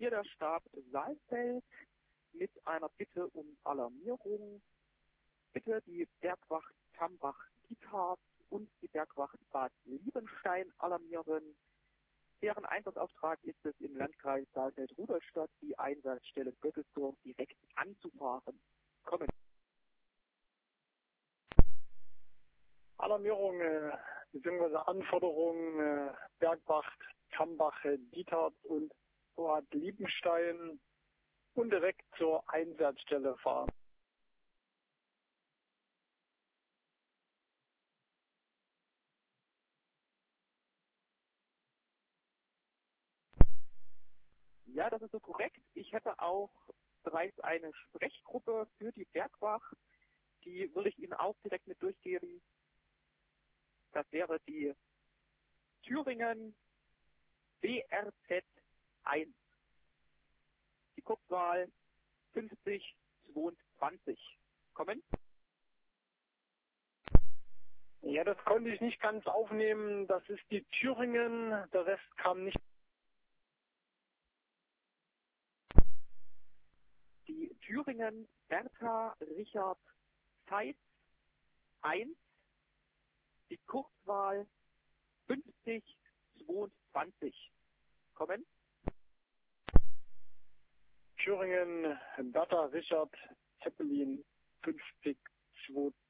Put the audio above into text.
Hier der Stab Saalfeld mit einer Bitte um Alarmierung. Bitte die Bergwacht Tambach-Diethardt und die Bergwacht Bad Liebenstein alarmieren. Deren Einsatzauftrag ist es, im Landkreis Saalfeld-Rudolstadt die Einsatzstelle Göttelsdorf direkt anzufahren. Kommen. Alarmierung bzw. Anforderung Bergwacht Tambach-Diethardt und Bad Liebenstein und direkt zur Einsatzstelle fahren. Ja, das ist so korrekt. Ich hätte auch bereits eine Sprechgruppe für die Bergwacht. Die will ich Ihnen auch direkt mit durchgeben. Das wäre die Thüringen BRZ 1. Die Kurzwahl 5022. Kommen? Ja, das konnte ich nicht ganz aufnehmen. Das ist die Thüringen. Der Rest kam nicht. Die Thüringen Bertha Richard Zeitz 1. Die Kurzwahl 5022. Kommen? Thüringen Bertha Richard Zeppelin 5022.